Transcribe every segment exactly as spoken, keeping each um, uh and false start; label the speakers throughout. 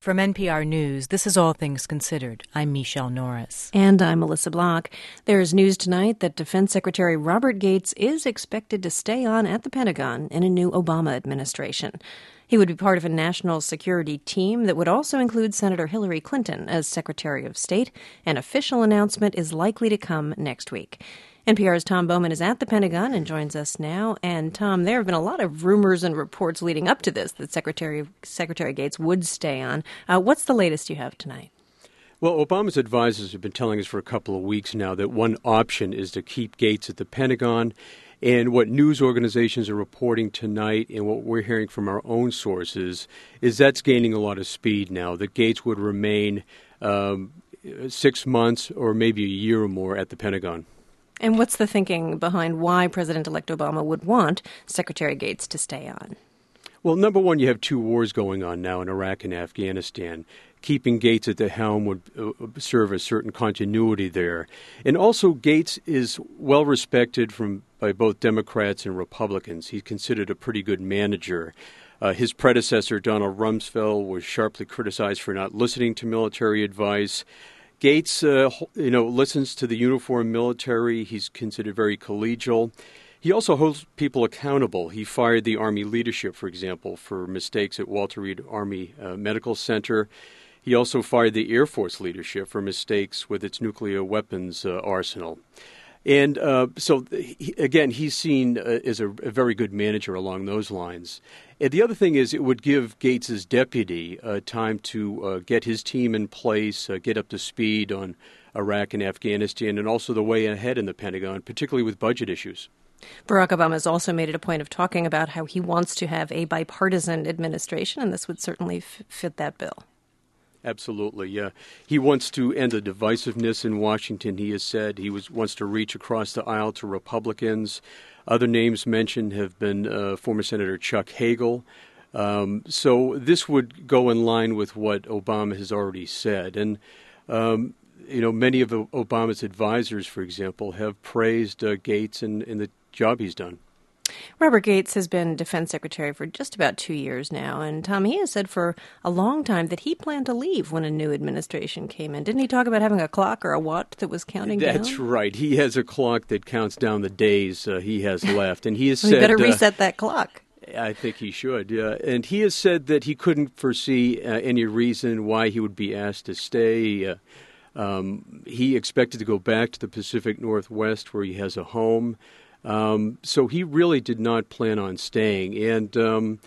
Speaker 1: From N P R News, this is All Things Considered. I'm Michelle Norris.
Speaker 2: And I'm Melissa Block. There is news tonight that Defense Secretary Robert Gates is expected to stay on at the Pentagon in a new Obama administration. He would be part of a national security team that would also include Senator Hillary Clinton as Secretary of State. An official announcement is likely to come next week. N P R's Tom Bowman is at the Pentagon and joins us now. And Tom, there have been a lot of rumors and reports leading up to this that Secretary Secretary Gates would stay on. Uh, what's the latest you have tonight?
Speaker 3: Well, Obama's advisors have been telling us for a couple of weeks now that one option is to keep Gates at the Pentagon. And what news organizations are reporting tonight and what we're hearing from our own sources is that's gaining a lot of speed now, that Gates would remain um, six months or maybe a year or more at the Pentagon.
Speaker 2: And what's the thinking behind why President-elect Obama would want Secretary Gates to stay on?
Speaker 3: Well, number one, you have two wars going on now in Iraq and Afghanistan. Keeping Gates at the helm would uh, serve a certain continuity there. And also, Gates is well respected from by both Democrats and Republicans. He's considered a pretty good manager. Uh, his predecessor, Donald Rumsfeld, was sharply criticized for not listening to military advice. Gates, uh, you know, listens to the uniformed military. He's considered very collegial. He also holds people accountable. He fired the Army leadership, for example, for mistakes at Walter Reed Army uh, Medical Center. He also fired the Air Force leadership for mistakes with its nuclear weapons uh, arsenal. And uh, so, he, again, he's seen uh, as a, a very good manager along those lines. And the other thing is it would give Gates's deputy uh, time to uh, get his team in place, uh, get up to speed on Iraq and Afghanistan, and also the way ahead in the Pentagon, particularly with budget issues.
Speaker 2: Barack Obama has also made it a point of talking about how he wants to have a bipartisan administration, and this would certainly f- fit that bill.
Speaker 3: Absolutely, yeah. He wants to end the divisiveness in Washington, he has said. He was, wants to reach across the aisle to Republicans. Other names mentioned have been uh, former Senator Chuck Hagel. Um, so this would go in line with what Obama has already said. And, um, you know, many of Obama's advisors, for example, have praised uh, Gates and, and the job he's done.
Speaker 2: Robert Gates has been defense secretary for just about two years now, and Tom, he has said for a long time that he planned to leave when a new administration came in. Didn't he talk about having a clock or a watch that was counting
Speaker 3: That's
Speaker 2: down?
Speaker 3: That's right. He has a clock that counts down the days uh, he has left, and he has
Speaker 2: well,
Speaker 3: said...
Speaker 2: He better reset
Speaker 3: uh,
Speaker 2: that clock.
Speaker 3: I think he should, yeah. And he has said that he couldn't foresee uh, any reason why he would be asked to stay. Uh, um, he expected to go back to the Pacific Northwest where he has a home. Um, so he really did not plan on staying, and um,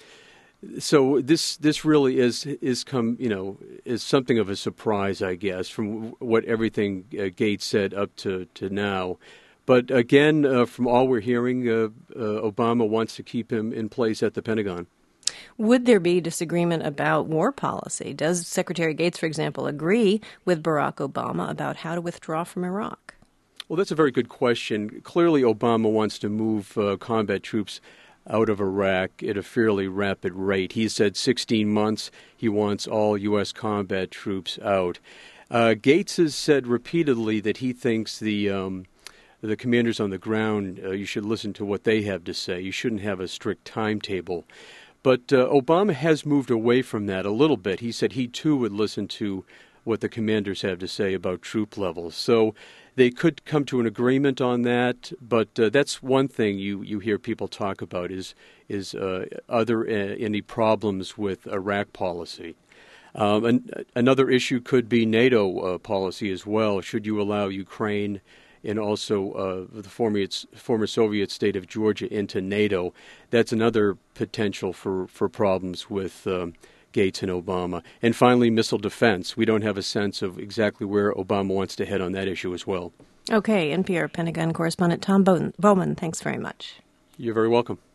Speaker 3: so this this really is is come you know is something of a surprise, I guess, from what everything uh, Gates said up to, to now. But again, uh, from all we're hearing, uh, uh, Obama wants to keep him in place at the Pentagon.
Speaker 2: Would there be disagreement about war policy? Does Secretary Gates, for example, agree with Barack Obama about how to withdraw from Iraq?
Speaker 3: Well, that's a very good question. Clearly, Obama wants to move uh, combat troops out of Iraq at a fairly rapid rate. He said sixteen months. He wants all U S combat troops out. Uh, Gates has said repeatedly that he thinks the um, the commanders on the ground, uh, you should listen to what they have to say. You shouldn't have a strict timetable. But uh, Obama has moved away from that a little bit. He said he, too, would listen to what the commanders have to say about troop levels. So they could come to an agreement on that, but uh, that's one thing you, you hear people talk about is is uh, other uh, any problems with Iraq policy. Um, and another issue could be NATO uh, policy as well. Should you allow Ukraine and also uh, the former, former Soviet state of Georgia into NATO? That's another potential for, for problems with um, Gates and Obama. And finally, missile defense. We don't have a sense of exactly where Obama wants to head on that issue as well.
Speaker 2: Okay, N P R Pentagon correspondent Tom Bowman, thanks very much.
Speaker 3: You're very welcome.